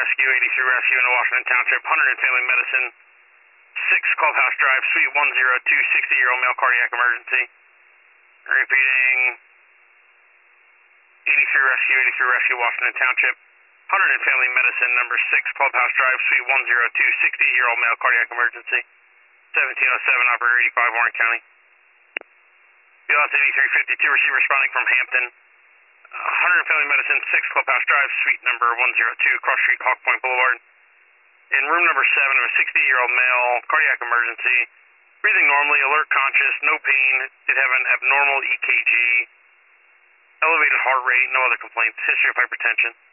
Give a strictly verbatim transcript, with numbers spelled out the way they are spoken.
Rescue, eighty-three Rescue in Washington Township, one hundred Family Medicine, six Clubhouse Drive, Suite one oh two, sixty-year-old male cardiac emergency. Repeating, eighty-three Rescue, eighty-three Rescue, Washington Township, one hundred Family Medicine, number six Clubhouse Drive, Suite one oh two, sixty-year-old male cardiac emergency, seventeen oh seven, Operator eighty-five, Warren County. B L S eighty-three fifty-two, receiver responding from Hampton. one hundred Family Medicine, six Clubhouse Drive, Suite number one oh two, Cross Street, Hawk Point Boulevard. In room number seven of a sixty-year-old male, cardiac emergency, breathing normally, alert, conscious, no pain, did have an abnormal E K G, elevated heart rate, no other complaints, history of hypertension.